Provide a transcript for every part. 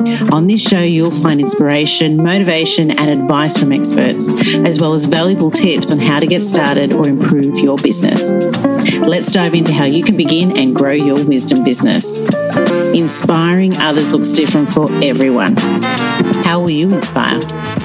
On this show, you'll find inspiration, motivation, and advice from experts, as well as valuable tips on how to get started or improve your business. Let's dive into how you can begin and grow your wisdom business. Inspiring others looks different for everyone. How will you inspire?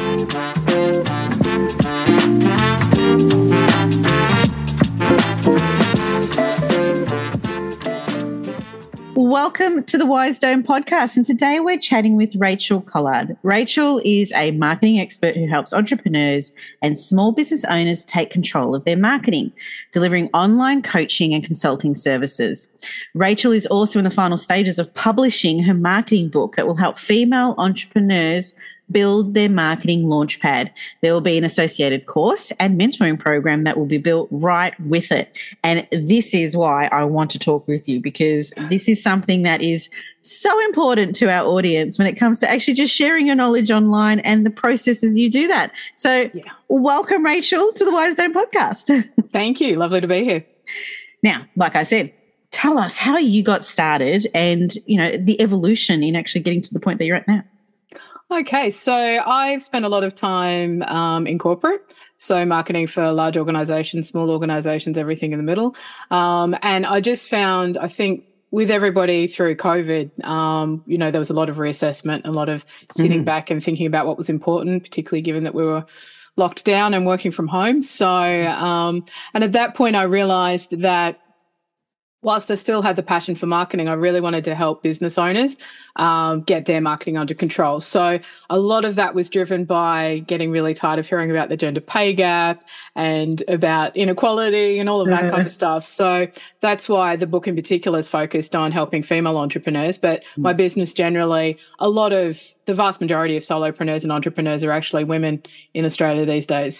Welcome to the Wise Dome podcast, and today we're chatting with Rachel Collard. Rachel is a marketing expert who helps entrepreneurs and small business owners take control of their marketing, delivering online coaching and consulting services. Rachel is also in the final stages of publishing her marketing book that will help female entrepreneurs build their marketing launchpad. There will be an associated course and mentoring program that will be built right with it. And this is why I want to talk with you, because this is something that is so important to our audience when it comes to actually just sharing your knowledge online and the processes you do that. So welcome, Rachel, to the Wise Dome podcast. Thank you. Lovely to be here. Now, like I said, tell us how you got started and, you know, the evolution in actually getting to the point that you're at now. Okay, so I've spent a lot of time in corporate, so marketing for large organizations, small organizations, everything in the middle. And I just found, I think, with everybody through COVID, you know, there was a lot of reassessment, a lot of sitting back and thinking about what was important, particularly given that we were locked down and working from home. So, and at that point, I realized that whilst I still had the passion for marketing, I really wanted to help business owners get their marketing under control. So a lot of that was driven by getting really tired of hearing about the gender pay gap and about inequality and all of that kind of stuff. So that's why the book in particular is focused on helping female entrepreneurs. But my business generally, the vast majority of solopreneurs and entrepreneurs are actually women in Australia these days.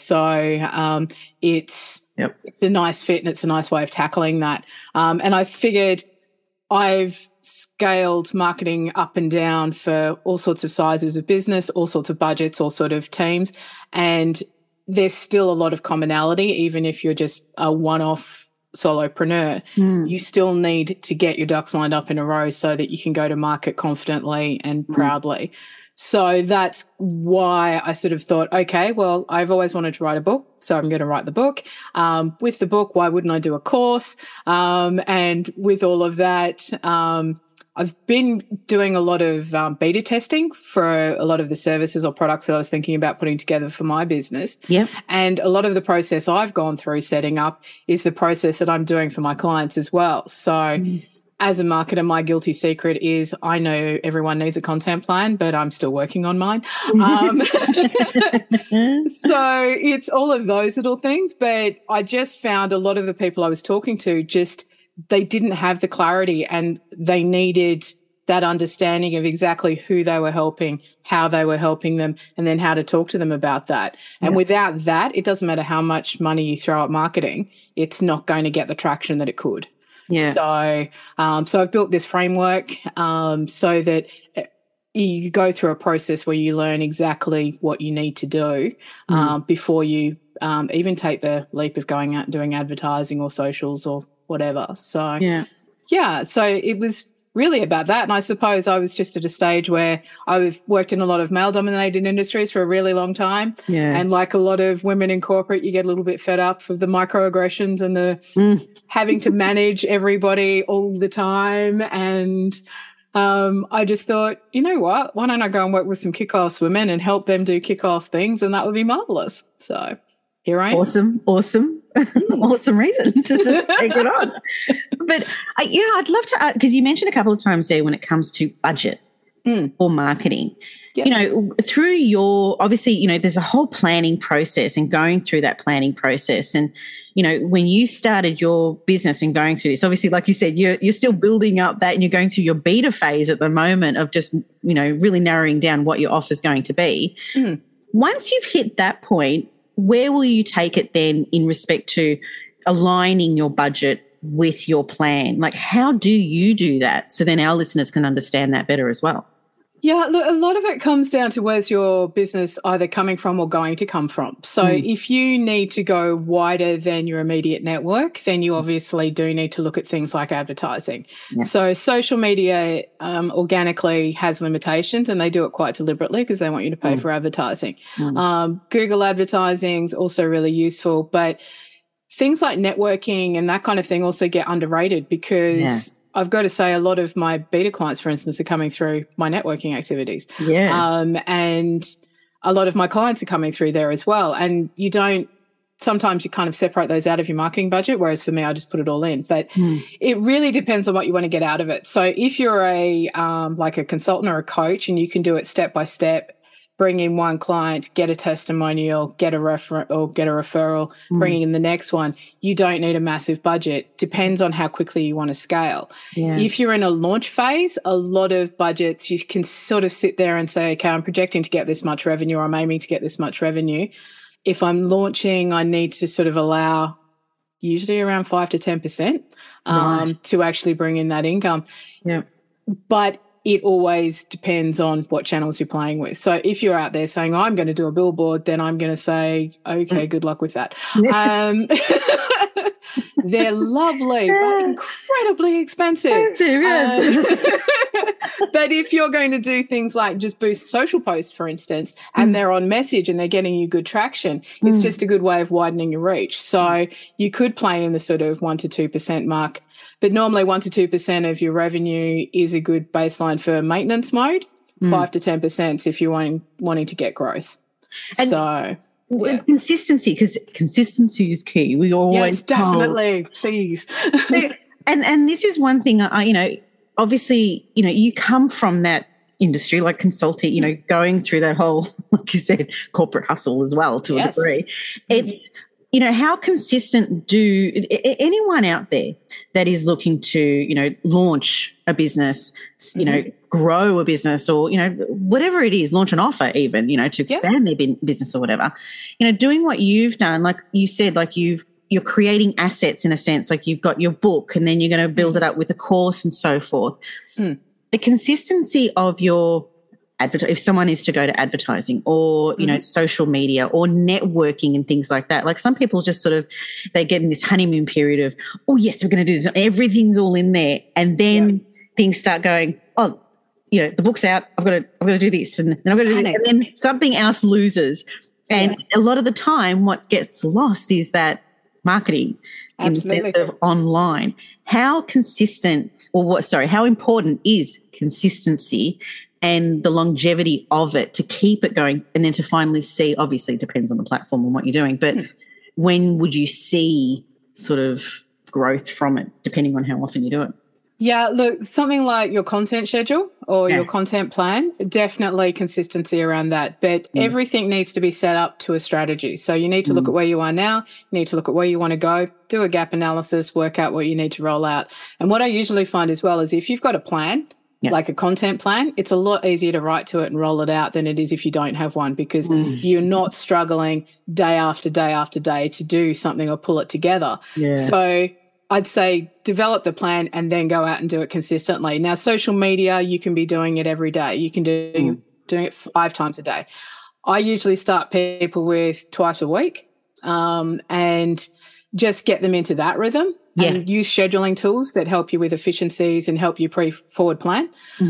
So it's a nice fit and it's a nice way of tackling that. And I figured I've scaled marketing up and down for all sorts of sizes of business, all sorts of budgets, all sort of teams. And there's still a lot of commonality, even if you're just a one-off solopreneur. You still need to get your ducks lined up in a row so that you can go to market confidently and proudly. So that's why I sort of thought, okay, well, I've always wanted to write a book, so I'm going to write the book. With the book, why wouldn't I do a course? And with all of that, I've been doing a lot of beta testing for a lot of the services or products that I was thinking about putting together for my business. And a lot of the process I've gone through setting up is the process that I'm doing for my clients as well. So as a marketer, my guilty secret is I know everyone needs a content plan, but I'm still working on mine. So it's all of those little things. But I just found a lot of the people I was talking to they didn't have the clarity and they needed that understanding of exactly who they were helping, how they were helping them, and then how to talk to them about that. And without that, it doesn't matter how much money you throw at marketing, it's not going to get the traction that it could. So I've built this framework so that you go through a process where you learn exactly what you need to do before you even take the leap of going out and doing advertising or socials or whatever. So, so it was really about that. And I suppose I was just at a stage where I've worked in a lot of male-dominated industries for a really long time. And like a lot of women in corporate, you get a little bit fed up of the microaggressions and the having to manage everybody all the time. And I just thought, you know what, why don't I go and work with some kick-ass women and help them do kick-ass things, and that would be marvellous. So here I am. Awesome reason to take it on. But, I'd love to, because you mentioned a couple of times there when it comes to budget or marketing, through your, obviously, there's a whole planning process and going through that planning process. And, when you started your business and going through this, obviously, like you said, you're still building up that and you're going through your beta phase at the moment of just, really narrowing down what your offer is going to be. Once you've hit that point, where will you take it then in respect to aligning your budget with your plan? Like, how do you do that so then our listeners can understand that better as well? Yeah, look, a lot of it comes down to where's your business either coming from or going to come from. So if you need to go wider than your immediate network, then you obviously do need to look at things like advertising. Yeah. So social media organically has limitations, and they do it quite deliberately because they want you to pay for advertising. Google advertising is also really useful, but things like networking and that kind of thing also get underrated because I've got to say a lot of my beta clients, for instance, are coming through my networking activities. And a lot of my clients are coming through there as well. And sometimes you kind of separate those out of your marketing budget, whereas for me, I just put it all in. But it really depends on what you want to get out of it. So if you're like a consultant or a coach and you can do it step by step, bring in one client, get a testimonial, get a referral, bring in the next one. You don't need a massive budget. Depends on how quickly you want to scale. If you're in a launch phase, a lot of budgets, you can sort of sit there and say, okay, I'm projecting to get this much revenue, or I'm aiming to get this much revenue. If I'm launching, I need to sort of allow usually around 5 to 10% to actually bring in that income. But it always depends on what channels you're playing with. So if you're out there saying, I'm going to do a billboard, then I'm going to say, okay, good luck with that. They're lovely, but incredibly expensive. But if you're going to do things like just boost social posts, for instance, and they're on message and they're getting you good traction, it's just a good way of widening your reach. So you could play in the sort of 1 to 2% mark. But normally 1 to 2% of your revenue is a good baseline for maintenance mode, 5 to 10% if you're wanting to get growth. And consistency, because consistency is key. We always definitely, please. and this is one thing, obviously, you come from that industry, like consulting, going through that whole, like you said, corporate hustle as well to a degree. It's, how consistent do anyone out there that is looking to, launch a business, grow a business, or, whatever it is, launch an offer even, to expand their business or whatever, doing what you've done, like you said, like you're creating assets in a sense, like you've got your book and then you're going to build it up with a course and so forth. The consistency of your if someone is to go to advertising or, social media or networking and things like that, like some people just sort of, they get in this honeymoon period of, oh, yes, we're going to do this. Everything's all in there. And then things start going, oh, the book's out. I've got to do this. And then I've got to do this. And then something else loses. And a lot of the time what gets lost is that marketing in the sense of online. How consistent how important is consistency and the longevity of it to keep it going and then to finally see, obviously it depends on the platform and what you're doing, but when would you see sort of growth from it depending on how often you do it? Yeah, look, something like your content schedule or your content plan, definitely consistency around that. But everything needs to be set up to a strategy. So you need to look at where you are now, you need to look at where you want to go, do a gap analysis, work out what you need to roll out. And what I usually find as well is if you've got a plan, like a content plan, it's a lot easier to write to it and roll it out than it is if you don't have one, because you're not struggling day after day after day to do something or pull it together. So I'd say develop the plan and then go out and do it consistently. Now, social media, you can be doing it every day. You can doing it 5 times a day. I usually start people with twice a week and just get them into that rhythm. And use scheduling tools that help you with efficiencies and help you forward plan.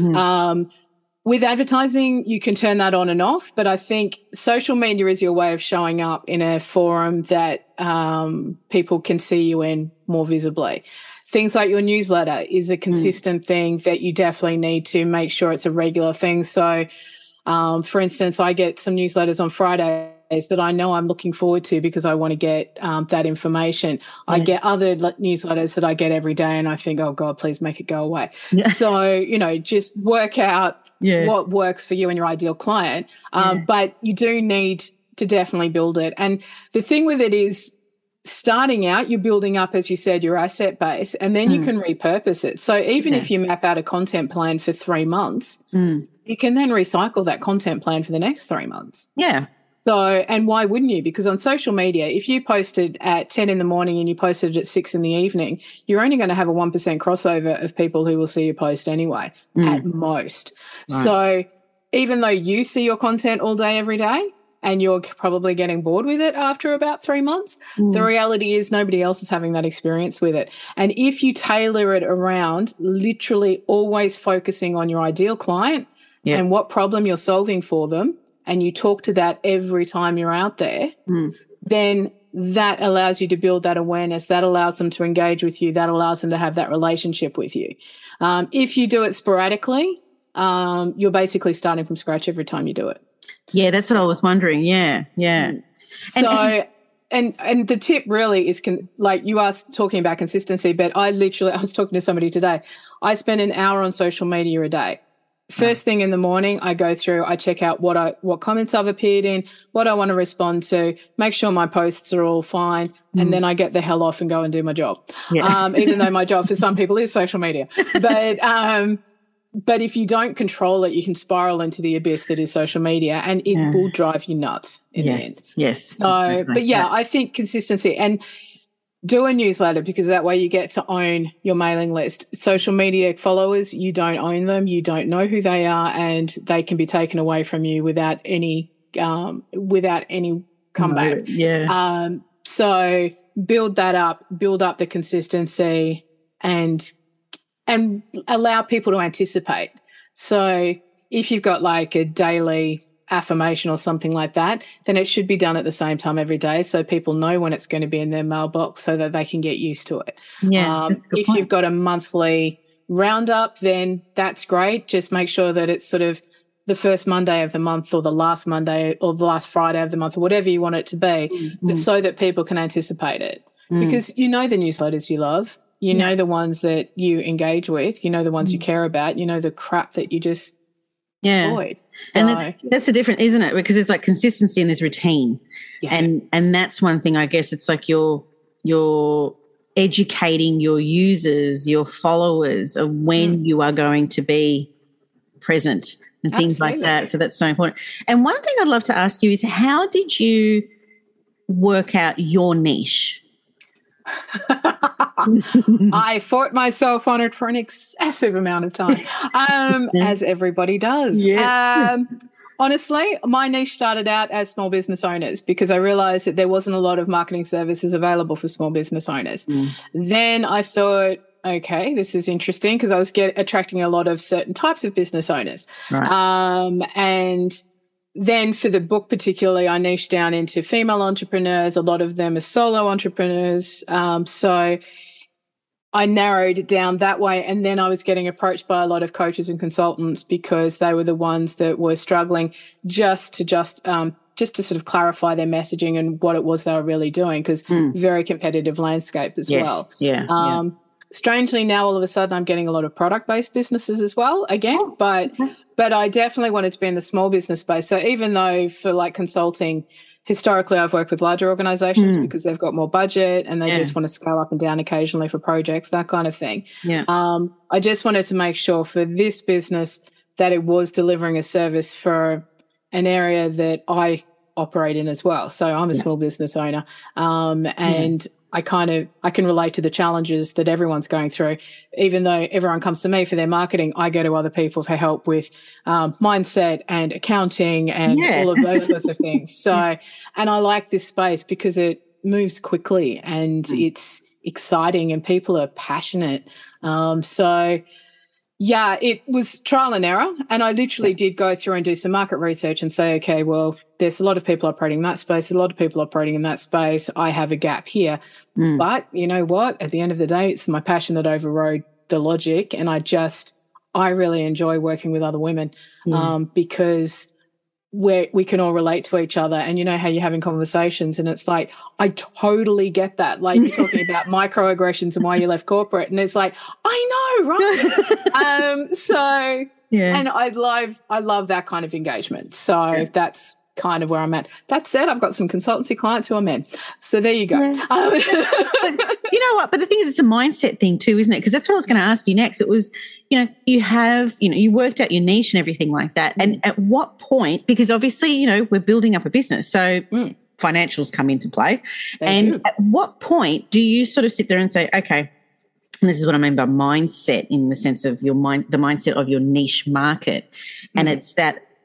With advertising, you can turn that on and off, but I think social media is your way of showing up in a forum that people can see you in more visibly. Things like your newsletter is a consistent thing that you definitely need to make sure it's a regular thing. So, for instance, I get some newsletters on Fridays that I know I'm looking forward to because I want to get that information. I get other newsletters that I get every day and I think, oh, God, please make it go away. So, just work out what works for you and your ideal client. But you do need to definitely build it. And the thing with it is starting out, you're building up, as you said, your asset base, and then you can repurpose it. So even if you map out a content plan for 3 months, you can then recycle that content plan for the next 3 months. So, and why wouldn't you? Because on social media, if you posted at 10 in the morning and you posted it at 6 in the evening, you're only going to have a 1% crossover of people who will see your post anyway, at most. So even though you see your content all day, every day, and you're probably getting bored with it after about 3 months, the reality is nobody else is having that experience with it. And if you tailor it around literally always focusing on your ideal client and what problem you're solving for them, and you talk to that every time you're out there, then that allows you to build that awareness, that allows them to engage with you, that allows them to have that relationship with you. If you do it sporadically, you're basically starting from scratch every time you do it. Yeah, that's what I was wondering. Yeah. So, and the tip really is, like you are talking about consistency, but I was talking to somebody today. I spend an hour on social media a day. First thing in the morning, I go through, I check out what comments I've appeared in, what I want to respond to, make sure my posts are all fine, and then I get the hell off and go and do my job. Even though my job for some people is social media. But if you don't control it, you can spiral into the abyss that is social media, and it will drive you nuts in the end. Yes. So, but I think consistency, and do a newsletter, because that way you get to own your mailing list. Social media followers, you don't own them, you don't know who they are, and they can be taken away from you without any comeback. So build that up, build up the consistency, and allow people to anticipate. So if you've got like a daily affirmation or something like that, then it should be done at the same time every day, so people know when it's going to be in their mailbox, so that they can get used to it. If you've got a monthly roundup, then that's great. Just make sure that it's sort of the first Monday of the month, or the last Monday, or the last Friday of the month, or whatever you want it to be, but so that people can anticipate it. Because the newsletters you love, you know the ones that you engage with, you know the ones you care about, you know the crap that you just avoid. So, and that's the difference, isn't it? Because it's like consistency and there's routine. And that's one thing, I guess. It's like you're educating your users, your followers, of when you are going to be present and things like that. So that's so important. And one thing I'd love to ask you is, how did you work out your niche? I fought myself on it for an excessive amount of time, as everybody does. Honestly, my niche started out as small business owners, because I realized that there wasn't a lot of marketing services available for small business owners. Then I thought, okay, this is interesting, because I was attracting a lot of certain types of business owners. And then for the book particularly, I niched down into female entrepreneurs. A lot of them are solo entrepreneurs. So I narrowed it down that way. And then I was getting approached by a lot of coaches and consultants, because they were the ones that were struggling just to sort of clarify their messaging and what it was they were really doing, because very competitive landscape as well. Strangely, now all of a sudden I'm getting a lot of product-based businesses as well again, but I definitely wanted to be in the small business space. So even though for like consulting, historically I've worked with larger organizations because they've got more budget and they just want to scale up and down occasionally for projects, that kind of thing. I just wanted to make sure for this business that it was delivering a service for an area that I operate in as well. So I'm a small business owner, and I can relate to the challenges that everyone's going through. Even though everyone comes to me for their marketing, I go to other people for help with mindset and accounting and all of those sorts of things. So, and I like this space because it moves quickly and it's exciting and people are passionate. It was trial and error. And I literally did go through and do some market research and say, okay, well, there's a lot of people operating in that space, a lot of people operating in that space. I have a gap here. But you know what? At the end of the day, it's my passion that overrode the logic. And I really enjoy working with other women because we can all relate to each other. And you know how you're having conversations and it's like, I totally get that. Like you're talking about microaggressions and why you left corporate. And it's like, I know, right? And I love that kind of engagement. So that's kind of where I'm at. That said, I've got some consultancy clients who are men. So there you go. But you know what? But the thing is, it's a mindset thing too, isn't it? Because that's what I was going to ask you next. It was, you worked out your niche and everything like that. And at what point, because obviously, we're building up a business. So financials come into play. At what point do you sort of sit there and say, okay, and this is what I mean by mindset in the sense of the mindset of your niche market. And it's that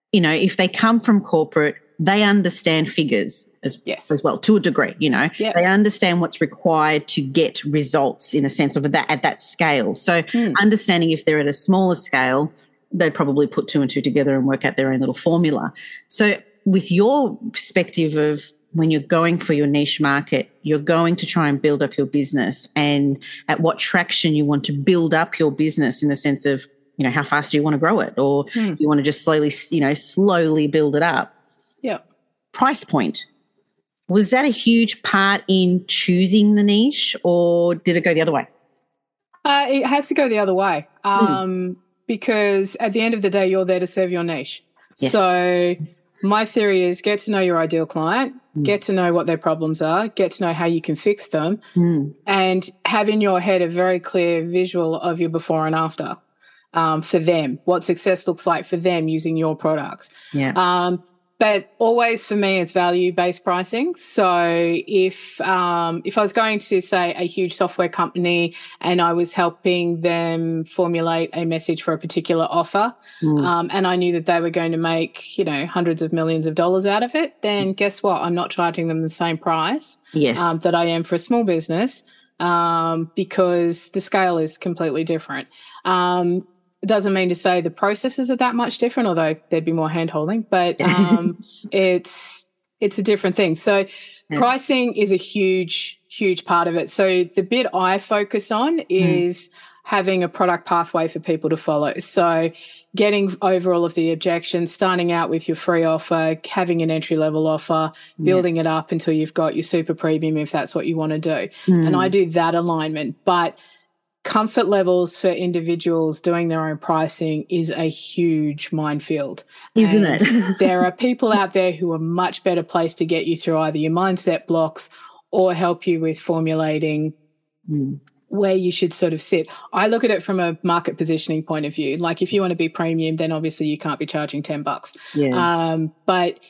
if they come from corporate, they understand figures as well, to a degree, They understand what's required to get results in a sense of that at that scale. So understanding if they're at a smaller scale, they'd probably put two and two together and work out their own little formula. So with your perspective of when you're going for your niche market, you're going to try and build up your business, and at what traction you want to build up your business in the sense of, how fast do you want to grow it, or do you want to just slowly build it up? Yeah. Price point. Was that a huge part in choosing the niche, or did it go the other way? It has to go the other way because at the end of the day, you're there to serve your niche. Yeah. So my theory is get to know your ideal client, get to know what their problems are, get to know how you can fix them, and have in your head a very clear visual of your before and after. For them, what success looks like for them using your products. Yeah. But always for me, it's value-based pricing. So if I was going to, say, a huge software company and I was helping them formulate a message for a particular offer, and I knew that they were going to make, hundreds of millions of dollars out of it, then guess what? I'm not charging them the same price that I am for a small business because the scale is completely different. It doesn't mean to say the processes are that much different, although there'd be more hand-holding, but it's a different thing. So pricing is a huge, huge part of it. So the bit I focus on is having a product pathway for people to follow. So getting over all of the objections, starting out with your free offer, having an entry-level offer, building it up until you've got your super premium if that's what you want to do. And I do that alignment. But comfort levels for individuals doing their own pricing is a huge minefield. Isn't it? There are people out there who are much better placed to get you through either your mindset blocks or help you with formulating where you should sort of sit. I look at it from a market positioning point of view. Like if you want to be premium, then obviously you can't be charging $10. Yeah. But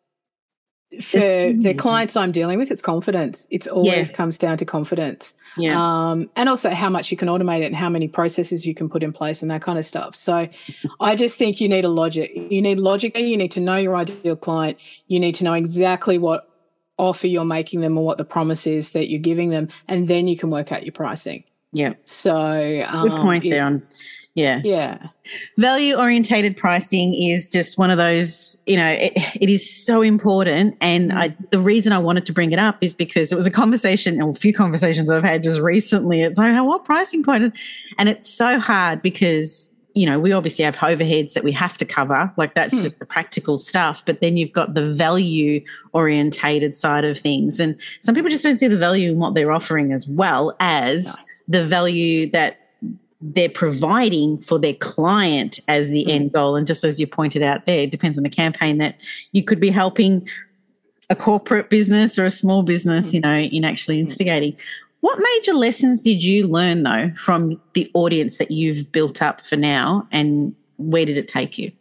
for the clients I'm dealing with, it's confidence. It's always comes down to confidence. Yeah. And also how much you can automate it and how many processes you can put in place and that kind of stuff. So I just think you need a logic. You need logic and you need to know your ideal client. You need to know exactly what offer you're making them or what the promise is that you're giving them, and then you can work out your pricing. Yeah. So good point there on. Yeah. Yeah. Value-orientated pricing is just one of those, it is so important. And the reason I wanted to bring it up is because it was a conversation, or a few conversations I've had just recently. It's like, what pricing point? And it's so hard because, we obviously have overheads that we have to cover. Like that's just the practical stuff. But then you've got the value-orientated side of things. And some people just don't see the value in what they're offering as well as the value that they're providing for their client as the end goal. And just as you pointed out there, it depends on the campaign that you could be helping a corporate business or a small business, in actually instigating. What major lessons did you learn, though, from the audience that you've built up for now, and where did it take you?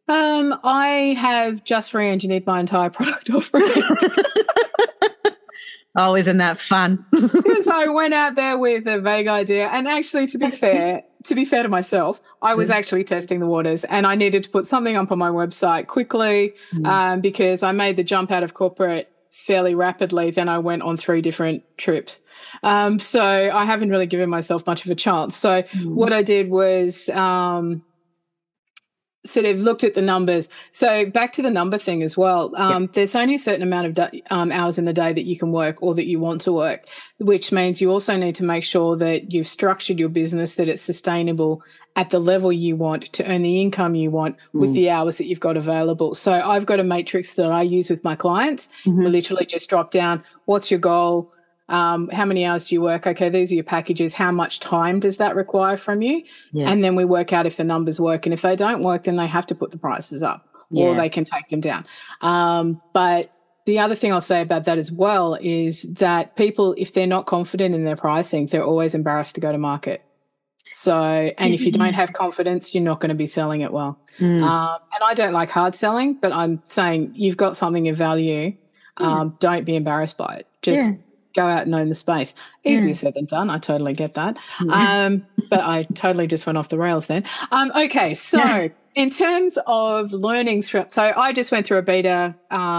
I have just re-engineered my entire product offering. Oh, isn't that fun? Because I went out there with a vague idea. And actually, to be fair to myself, I was actually testing the waters and I needed to put something up on my website quickly because I made the jump out of corporate fairly rapidly. Then I went on 3 different trips. So I haven't really given myself much of a chance. So what I did was sort of looked at the numbers. So back to the number thing as well. There's only a certain amount of hours in the day that you can work or that you want to work, which means you also need to make sure that you've structured your business, that it's sustainable at the level you want to earn the income you want with the hours that you've got available. So I've got a matrix that I use with my clients. We literally just drop down, what's your goal? How many hours do you work? Okay, these are your packages. How much time does that require from you? Yeah. And then we work out if the numbers work. And if they don't work, then they have to put the prices up or they can take them down. But the other thing I'll say about that as well is that people, if they're not confident in their pricing, they're always embarrassed to go to market. So, and if you don't have confidence, you're not going to be selling it well. And I don't like hard selling, but I'm saying you've got something of value. Don't be embarrassed by it. Just go out and own the space. Easier said than done. I totally get that. But I totally just went off the rails then. Okay, so in terms of learnings from, so I just went through a beta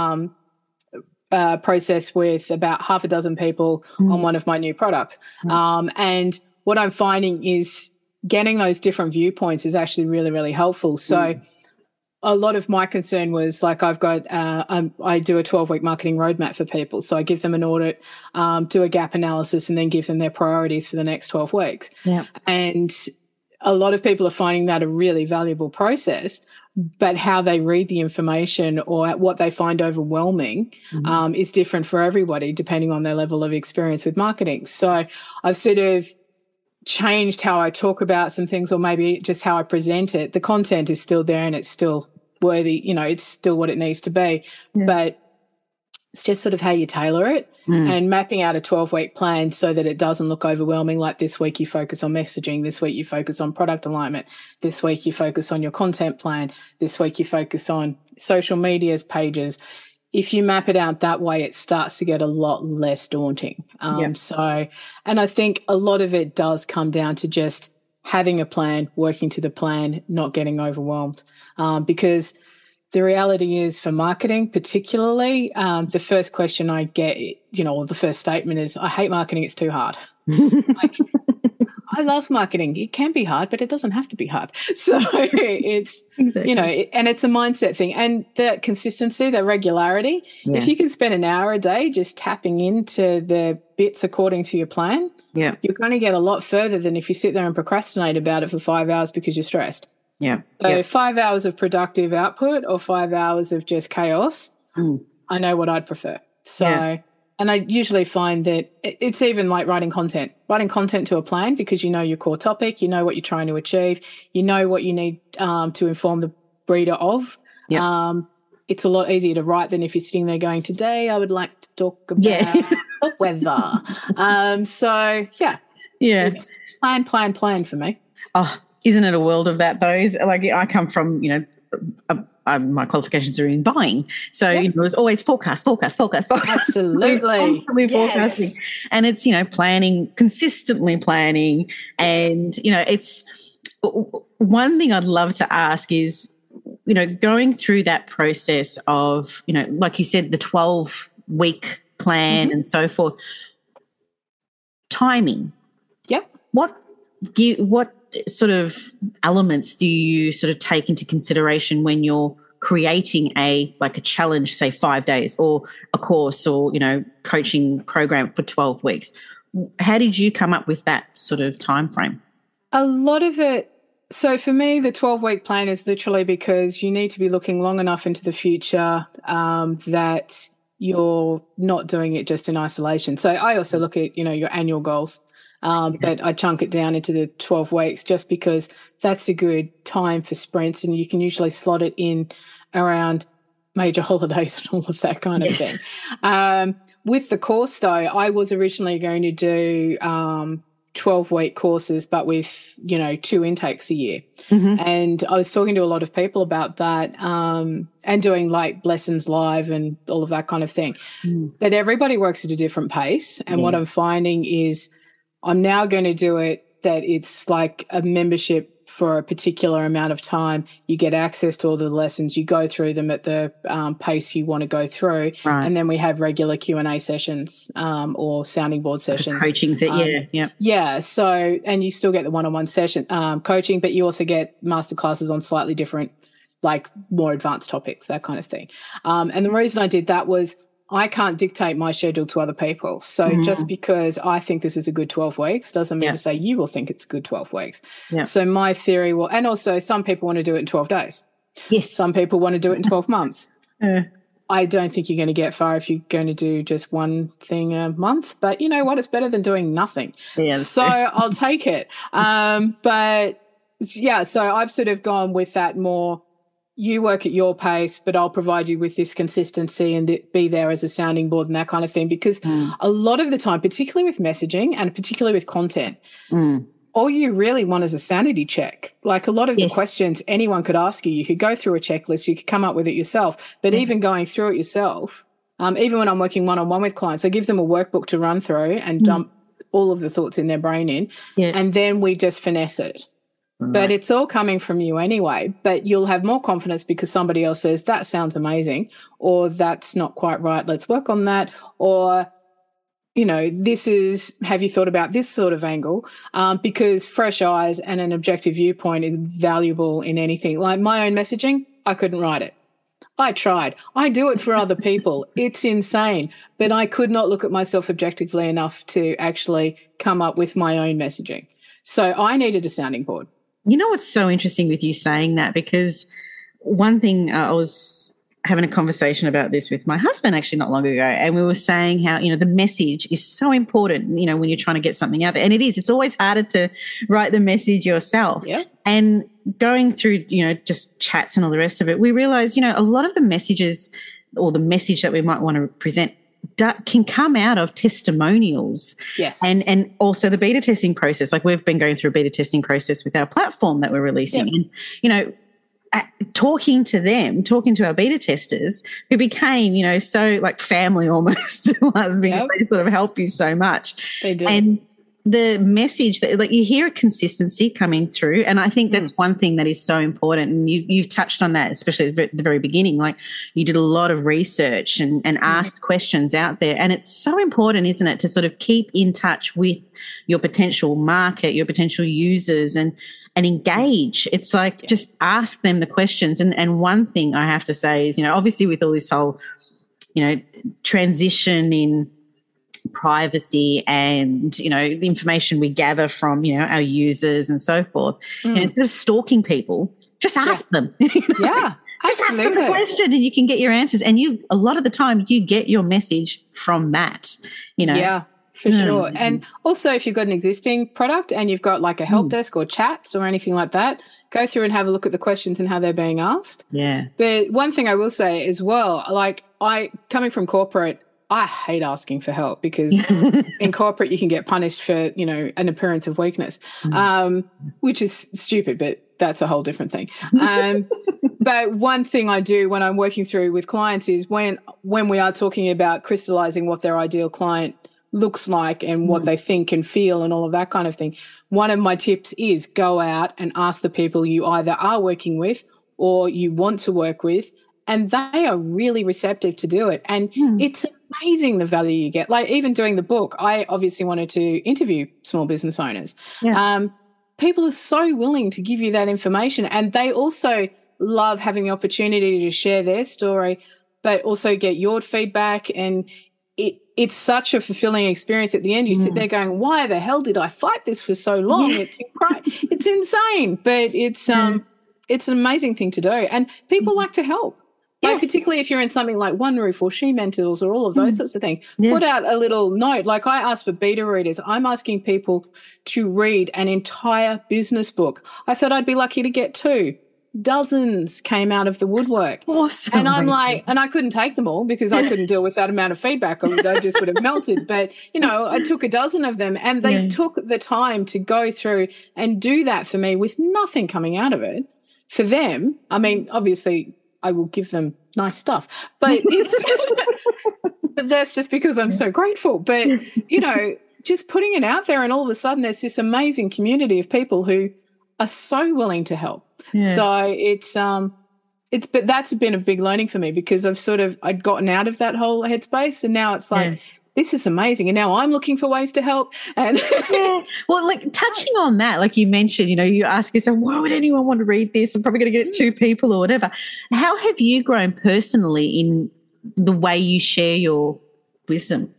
process with about half a dozen people on one of my new products. And what I'm finding is getting those different viewpoints is actually really, really helpful. So a lot of my concern was like I've got I do a 12-week marketing roadmap for people. So I give them an audit, do a gap analysis, and then give them their priorities for the next 12 weeks. Yeah. And a lot of people are finding that a really valuable process, but how they read the information or what they find overwhelming is different for everybody depending on their level of experience with marketing. So I've sort of changed how I talk about some things, or maybe just how I present it. The content is still there and it's still worthy, it's still what it needs to be, but it's just sort of how you tailor it and mapping out a 12-week plan so that it doesn't look overwhelming. Like this week you focus on messaging, this week you focus on product alignment, this week you focus on your content plan, this week you focus on social media's pages. If you map it out that way, it starts to get a lot less daunting. So, and I think a lot of it does come down to just having a plan, working to the plan, not getting overwhelmed. Because the reality is for marketing particularly, the first question I get, or the first statement is, I hate marketing, it's too hard. Like, I love marketing. It can be hard, but it doesn't have to be hard. So it's, exactly. And it's a mindset thing. And the consistency, the regularity, if you can spend an hour a day just tapping into the bits according to your plan, you're going to get a lot further than if you sit there and procrastinate about it for 5 hours because you're stressed. Yeah. So 5 hours of productive output or 5 hours of just chaos, I know what I'd prefer. So, and I usually find that it's even like writing content to a plan, because you know your core topic, you know what you're trying to achieve, you know what you need to inform the reader of. It's a lot easier to write than if you're sitting there going, today I would like to talk about the weather. So, it's plan for me. Oh, isn't it a world of that, though? Like, I come from, my qualifications are in buying. So, it's always forecast. Absolutely. Constantly forecasting. And it's, planning, consistently planning. And, it's one thing I'd love to ask is, going through that process of, like you said, the 12-week plan and so forth, timing. Yep. What sort of elements do you sort of take into consideration when you're creating a challenge, say 5 days, or a course, or coaching program for 12 weeks? How did you come up with that sort of time frame? A lot of it, so for me, the 12-week plan is literally because you need to be looking long enough into the future that you're not doing it just in isolation. So I also look at your annual goals. But I chunk it down into the 12 weeks just because that's a good time for sprints, and you can usually slot it in around major holidays and all of that kind of thing. With the course, though, I was originally going to do 12-week courses, but with, 2 intakes a year. And I was talking to a lot of people about that and doing like lessons live and all of that kind of thing. But everybody works at a different pace. And what I'm finding is I'm now going to do it that it's like a membership for a particular amount of time. You get access to all the lessons. You go through them at the pace you want to go through. Right. And then we have regular Q&A sessions or sounding board sessions. Coaching, Yeah. So, and you still get the one-on-one session coaching, but you also get masterclasses on slightly different, like more advanced topics, that kind of thing. And the reason I did that was I can't dictate my schedule to other people. So just because I think this is a good 12 weeks doesn't mean to say you will think it's a good 12 weeks. So my theory will, and also some people want to do it in 12 days. Yes. Some people want to do it in 12 months. I don't think you're going to get far if you're going to do just one thing a month. But you know what? It's better than doing nothing. So I'll take it. But yeah, so I've sort of gone with that more. You work at your pace, but I'll provide you with this consistency and be there as a sounding board and that kind of thing. Because a lot of the time, particularly with messaging and particularly with content, all you really want is a sanity check. Like a lot of the questions anyone could ask you, you could go through a checklist, you could come up with it yourself. But even going through it yourself, even when I'm working one-on-one with clients, I give them a workbook to run through and dump all of the thoughts in their brain in, and then we just finesse it. but it's all coming from you anyway. But you'll have more confidence because somebody else says, that sounds amazing, or that's not quite right, let's work on that, or, you know, have you thought about this sort of angle? Because fresh eyes and an objective viewpoint is valuable in anything. Like my own messaging, I couldn't write it. I tried. I do it for other people. It's insane. But I could not look at myself objectively enough to actually come up with my own messaging. So I needed a sounding board. You know what's so interesting with you saying that? Because one thing I was having a conversation about this with my husband actually not long ago, and we were saying how, you know, the message is so important, you know, when you're trying to get something out there. And it's always harder to write the message yourself. Yeah. And going through, you know, just chats and all the rest of it, we realized, you know, a lot of the messages or the message that we might want to present can come out of testimonials. Yes. And also the beta testing process. Like we've been going through a beta testing process with our platform that we're releasing. And, you know, talking to our beta testers who became, you know, so like family almost to us because they sort of help you so much. They do. And the message that, like, you hear a consistency coming through, and I think that's one thing that is so important. And you've touched on that, especially at the very beginning. Like you did a lot of research and asked questions out there, and it's so important, isn't it, to sort of keep in touch with your potential market, your potential users, and engage. It's like just ask them the questions. And one thing I have to say is, you know, obviously with all this whole, you know, transition in privacy and, you know, the information we gather from, you know, our users and so forth, and instead of stalking people, just ask them. You know? Yeah. Just ask them the question and you can get your answers. And a lot of the time you get your message from that, you know. Yeah. For sure. And also if you've got an existing product and you've got like a help desk or chats or anything like that, go through and have a look at the questions and how they're being asked. Yeah. But one thing I will say as well, like coming from corporate, I hate asking for help because in corporate you can get punished for, you know, an appearance of weakness, which is stupid, but that's a whole different thing. But one thing I do when I'm working through with clients is when we are talking about crystallizing what their ideal client looks like and what they think and feel and all of that kind of thing, one of my tips is go out and ask the people you either are working with or you want to work with, and they are really receptive to do it. And it's amazing the value you get. Like even doing the book, I obviously wanted to interview small business owners. Yeah. People are so willing to give you that information, and they also love having the opportunity to share their story, but also get your feedback. And it's such a fulfilling experience at the end. You sit there going, why the hell did I fight this for so long? It's insane, but it's an amazing thing to do. And people like to help. Like particularly if you're in something like OneRoof or She Mentors or all of those sorts of things, put out a little note. Like I asked for beta readers. I'm asking people to read an entire business book. I thought I'd be lucky to get 2. Dozens came out of the woodwork. That's awesome. And I'm like, and I couldn't take them all because I couldn't deal with that amount of feedback. I just would have melted. But, you know, I took a dozen of them, and they took the time to go through and do that for me with nothing coming out of it. For them, I mean, obviously I will give them nice stuff, but but that's just because I'm so grateful. But, you know, just putting it out there, and all of a sudden there's this amazing community of people who are so willing to help. Yeah. So but that's been a big learning for me because I'd gotten out of that whole headspace, and now it's like, this is amazing. And now I'm looking for ways to help. And well, like touching on that, like you mentioned, you know, you ask yourself, why would anyone want to read this? I'm probably going to get 2 people or whatever. How have you grown personally in the way you share your wisdom?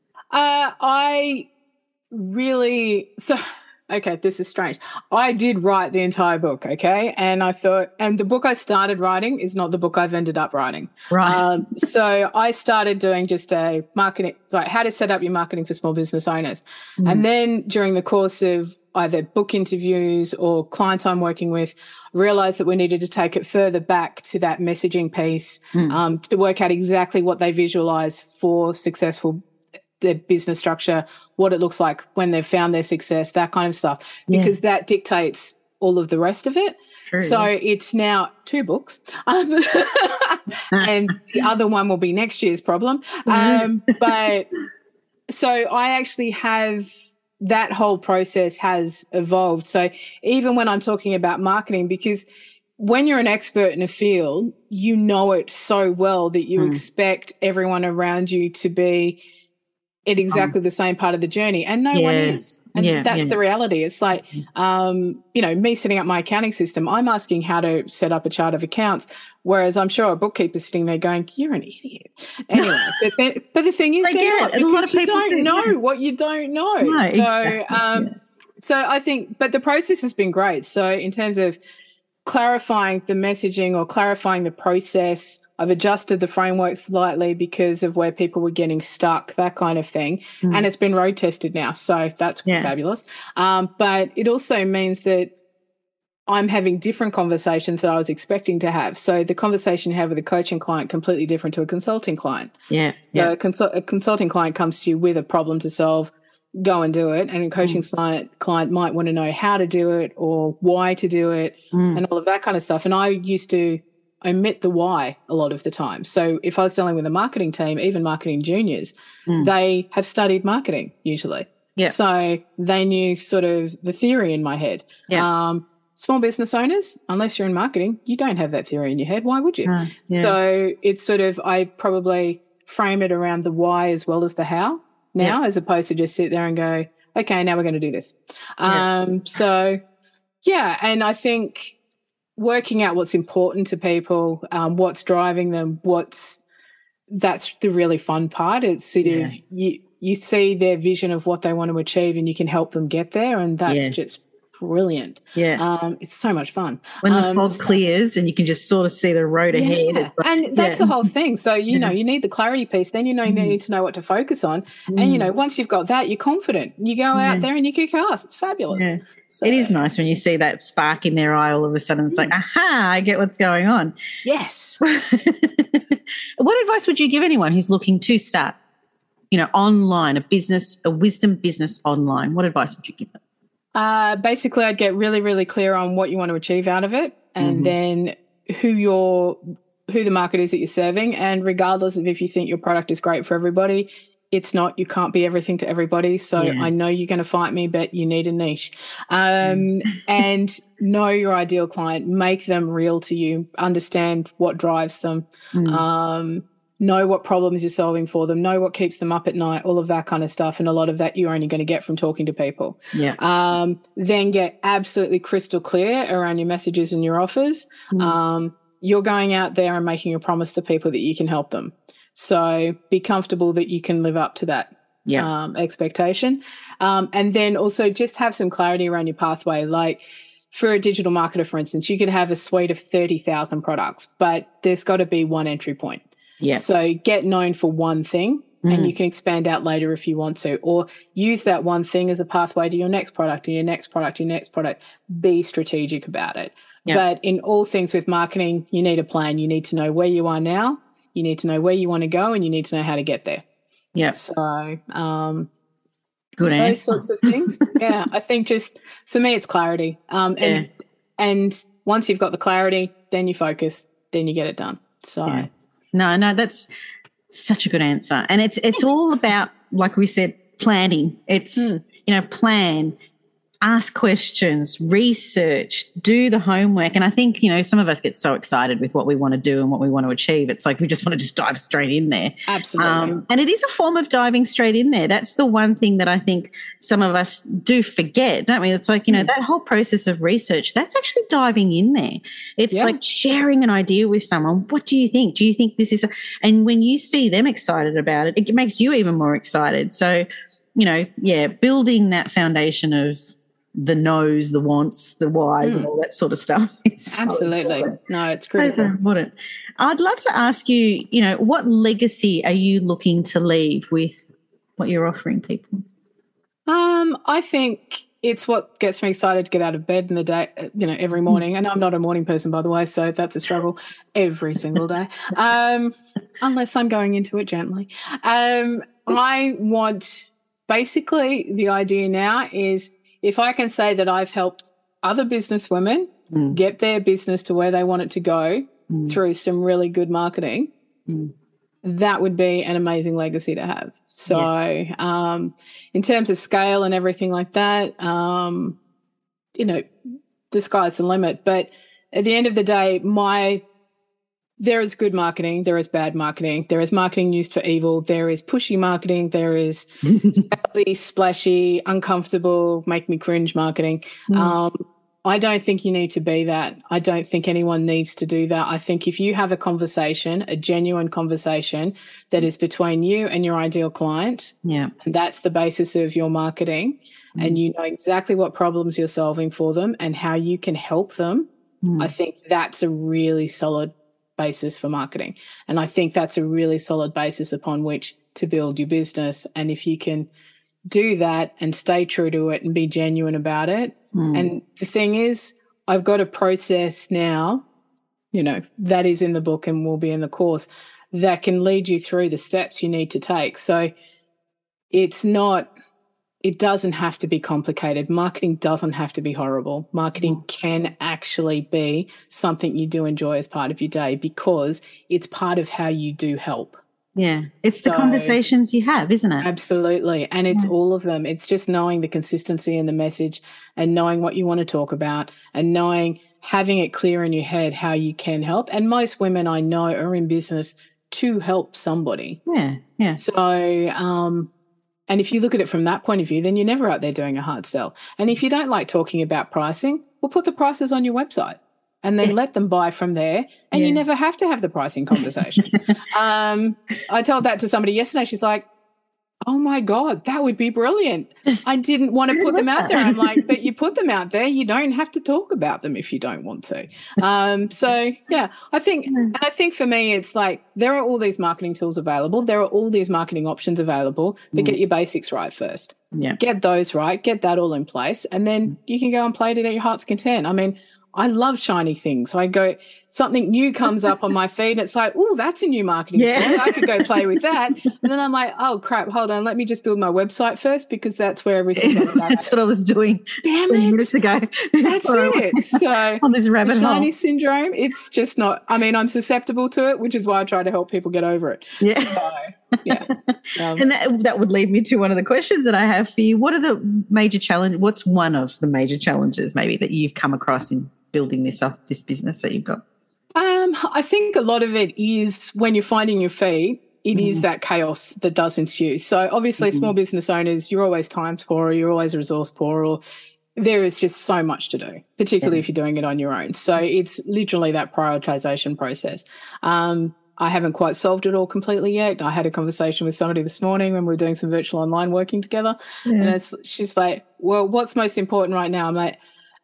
Okay, this is strange. I did write the entire book, okay? And I thought, and the book I started writing is not the book I've ended up writing. Right. So I started doing just a marketing, like how to set up your marketing for small business owners. And then during the course of either book interviews or clients I'm working with, realized that we needed to take it further back to that messaging piece to work out exactly what they visualize for successful their business structure, what it looks like when they've found their success, that kind of stuff, because that dictates all of the rest of it. True. So it's now 2 books and the other one will be next year's problem. But so I actually have that whole process has evolved. So even when I'm talking about marketing, because when you're an expert in a field, you know it so well that you expect everyone around you to be at exactly the same part of the journey, and no one is. And that's the reality. It's like, me setting up my accounting system, I'm asking how to set up a chart of accounts, whereas I'm sure a bookkeeper's sitting there going, you're an idiot. Anyway, but the thing is, a lot of people don't know what you don't know. No, so I think, but the process has been great. So in terms of clarifying the messaging or clarifying the process, I've adjusted the framework slightly because of where people were getting stuck, that kind of thing. And it's been road tested now. So that's fabulous. But it also means that I'm having different conversations that I was expecting to have. So the conversation you have with a coaching client completely different to a consulting client. So a consulting client comes to you with a problem to solve, go and do it. And a coaching client might want to know how to do it or why to do it and all of that kind of stuff. And I used to omit the why a lot of the time. So if I was dealing with a marketing team, even marketing juniors, they have studied marketing usually. So they knew sort of the theory in my head. Small business owners, unless you're in marketing, you don't have that theory in your head. Why would you? So it's sort of, I probably frame it around the why as well as the how now, as opposed to just sit there and go, okay, now we're going to do this. So, and I think working out what's important to people, what's driving them, that's the really fun part. It's sort of you see their vision of what they want to achieve and you can help them get there, and that's just brilliant. It's so much fun. When the fog clears and you can just sort of see the road ahead. Like, and that's the whole thing. So, you know, you need the clarity piece, then you need to know what to focus on. And, once you've got that, you're confident. You go out there and you kick ass. It's fabulous. So, it is nice when you see that spark in their eye all of a sudden. It's like, aha, I get what's going on. Yes. What advice would you give anyone who's looking to start, online, a wisdom business online? What advice would you give them? Basically, I'd get really, really clear on what you want to achieve out of it, and then who the market is that you're serving. And regardless of if you think your product is great for everybody, it's not. You can't be everything to everybody. So I know you're going to fight me, but you need a niche. And know your ideal client. Make them real to you. Understand what drives them. Know what problems you're solving for them, know what keeps them up at night, all of that kind of stuff. And a lot of that you're only going to get from talking to people. Then get absolutely crystal clear around your messages and your offers. You're going out there and making a promise to people that you can help them. So be comfortable that you can live up to that expectation. And then also just have some clarity around your pathway. Like, for a digital marketer, for instance, you could have a suite of 30,000 products, but there's got to be one entry point. So get known for one thing and you can expand out later if you want to, or use that one thing as a pathway to your next product and your next product, your next product. Be strategic about it. But in all things with marketing, you need a plan. You need to know where you are now. You need to know where you want to go, and you need to know how to get there. So good answer. Those sorts of things. I think just for me, it's clarity. And once you've got the clarity, then you focus, then you get it done. So. No, that's such a good answer. And it's all about, like we said, planning. It's, plan, ask questions, research, do the homework. And I think, some of us get so excited with what we want to do and what we want to achieve. It's like we just want to just dive straight in there. Absolutely. And it is a form of diving straight in there. That's the one thing that I think some of us do forget, don't we? It's like, that whole process of research, that's actually diving in there. It's like sharing an idea with someone. What do you think? Do you think this is and when you see them excited about it, it makes you even more excited. So, building that foundation of the knows, the wants, the whys, and all that sort of stuff. Absolutely. No, it's critical. Important. I'd love to ask you, what legacy are you looking to leave with what you're offering people? I think it's what gets me excited to get out of bed in the day, every morning. And I'm not a morning person, by the way, so that's a struggle every single day, unless I'm going into it gently. I want, basically, the idea now is, if I can say that I've helped other business women get their business to where they want it to go through some really good marketing, that would be an amazing legacy to have. So in terms of scale and everything like that, you know, the sky's the limit. But at the end of the day, there is good marketing, there is bad marketing, there is marketing used for evil, there is pushy marketing, there is salesy, splashy, uncomfortable, make me cringe marketing. I don't think you need to be that. I don't think anyone needs to do that. I think if you have a conversation, a genuine conversation that is between you and your ideal client, and that's the basis of your marketing, and you know exactly what problems you're solving for them and how you can help them, I think that's a really solid basis for marketing. And I think that's a really solid basis upon which to build your business. And if you can do that and stay true to it and be genuine about it. And the thing is, I've got a process now, you know, that is in the book and will be in the course that can lead you through the steps you need to take. So it doesn't have to be complicated. Marketing doesn't have to be horrible. Marketing can actually be something you do enjoy as part of your day because it's part of how you do help. Yeah, it's the conversations you have, isn't it? Absolutely. And it's all of them. It's just knowing the consistency in the message and knowing what you want to talk about and having it clear in your head how you can help. And most women I know are in business to help somebody. Yeah. So, and if you look at it from that point of view, then you're never out there doing a hard sell. And if you don't like talking about pricing, we'll put the prices on your website. And then let them buy from there, and you never have to have the pricing conversation. I told that to somebody yesterday. She's like, oh, my God, that would be brilliant. I didn't want to put them out there. I'm like, but you put them out there. You don't have to talk about them if you don't want to. So, yeah, I think for me it's like there are all these marketing tools available. There are all these marketing options available, but get your basics right first. Yeah. Get those right. Get that all in place, and then you can go and play it at your heart's content. I mean, I love shiny things. I go, something new comes up on my feed and it's like, oh, that's a new marketing tool. I could go play with that. And then I'm like, oh, crap, hold on. Let me just build my website first because that's where everything goes. That's what I was doing 20 minutes ago. That's it. So on this rabbit hole. Shiny syndrome, it's just not, I mean, I'm susceptible to it, which is why I try to help people get over it. Yeah. So, yeah. And that would lead me to one of the questions that I have for you. What are the major challenges? What's one of the major challenges maybe that you've come across in building this business that you've got? I think a lot of it is when you're finding your feet, it is that chaos that does ensue. So obviously small business owners, you're always time poor, or you're always resource poor, or there is just so much to do, particularly if you're doing it on your own. So it's literally that prioritization process. I haven't quite solved it all completely yet. I had a conversation with somebody this morning when we were doing some virtual online working together. And she's like, well, what's most important right now? I'm like,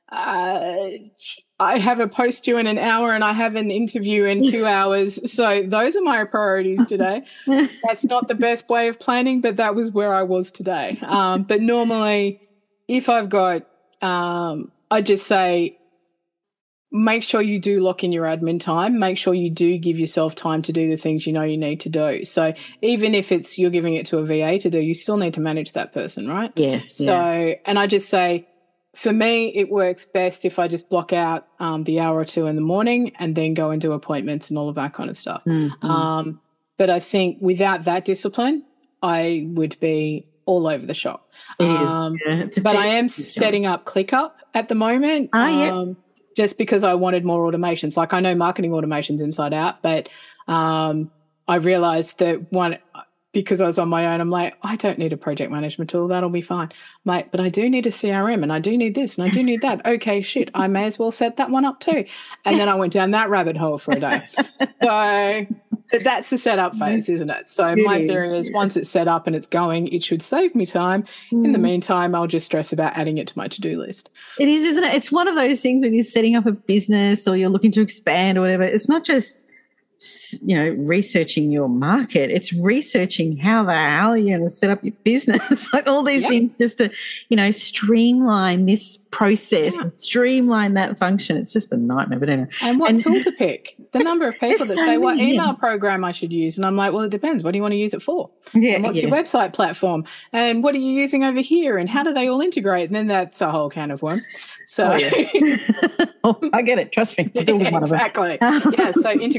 I have a post due in an hour and I have an interview in 2 hours. So those are my priorities today. That's not the best way of planning, but that was where I was today. But normally if I've got, I just say, make sure you do lock in your admin time. Make sure you do give yourself time to do the things you know you need to do. So even if it's you're giving it to a VA to do, you still need to manage that person, right? Yes. So, and I just say, for me, it works best if I just block out the hour or two in the morning and then go and do appointments and all of that kind of stuff. But I think without that discipline, I would be all over the shop. But I am setting up ClickUp at the moment. Just because I wanted more automations. Like I know marketing automations inside out, but I realized that because I was on my own, I'm like, I don't need a project management tool. That'll be fine. I'm like, but I do need a CRM and I do need this and I do need that. Okay, shit, I may as well set that one up too. And then I went down that rabbit hole for a day. So that's the setup phase, isn't it? So my theory is once it's set up and it's going, it should save me time. In the meantime, I'll just stress about adding it to my to-do list. It is, isn't it? It's one of those things when you're setting up a business or you're looking to expand or whatever. It's not just researching your market, it's researching how the hell you're going to set up your business, like all these things just to, streamline this process and streamline that function. It's just a nightmare. But anyway. And what tool to pick? The number of people that say what email program I should use. And I'm like, well, it depends. What do you want to use it for? And what's your website platform? And what are you using over here? And how do they all integrate? And then that's a whole can of worms. So I get it. Trust me. I'm building one of them. Exactly. So integrations,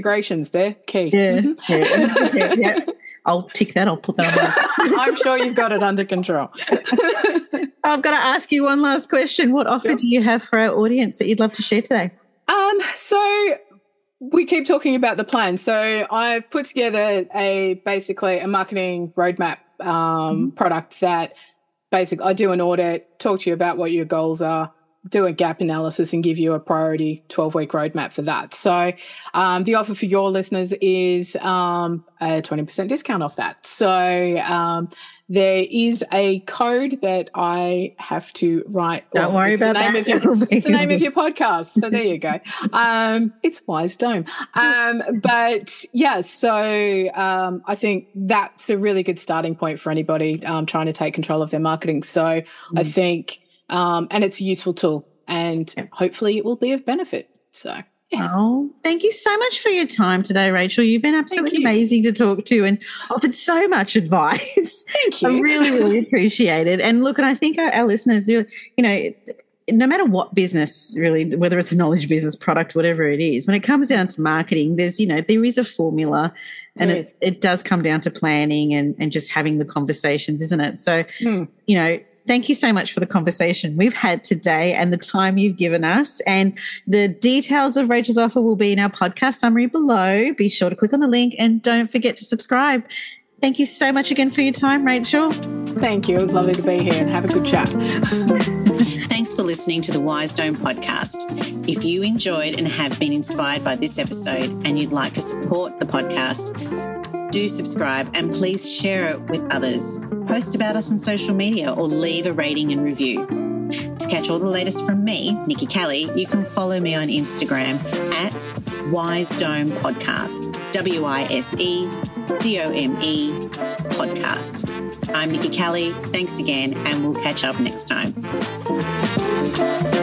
there. Key. Yeah. Yeah. I'll tick that. I'll put that on. I'm sure you've got it under control. I've got to ask you one last question. What offer do you have for our audience that you'd love to share today? So we keep talking about the plan. So I've put together basically a marketing roadmap product that basically I do an audit, talk to you about what your goals are, do a gap analysis and give you a priority 12-week roadmap for that. So the offer for your listeners is a 20% discount off that. So there is a code that I have to write. Don't worry about that. It's the name of your podcast. So there you go. It's Wise Dome. But yeah, so I think that's a really good starting point for anybody trying to take control of their marketing. So I think, and it's a useful tool and hopefully it will be of benefit. So. Yes. Oh, thank you so much for your time today, Rachel. You've been absolutely amazing to talk to and offered so much advice. Thank you. I really, really appreciate it. And look, and I think our listeners, you know, no matter what business, really, whether it's a knowledge business, product, whatever it is, when it comes down to marketing, there is a formula and it does come down to planning and just having the conversations, isn't it? So, thank you so much for the conversation we've had today and the time you've given us. And the details of Rachel's offer will be in our podcast summary below. Be sure to click on the link and don't forget to subscribe. Thank you so much again for your time, Rachel. Thank you. It was lovely to be here and have a good chat. Thanks for listening to the Wise Dome podcast. If you enjoyed and have been inspired by this episode and you'd like to support the podcast, do subscribe and please share it with others. Post about us on social media or leave a rating and review. To catch all the latest from me, Nikki Kelly, you can follow me on Instagram at Wise Dome Podcast, WISEDOME Podcast. I'm Nikki Kelly. Thanks again, and we'll catch up next time.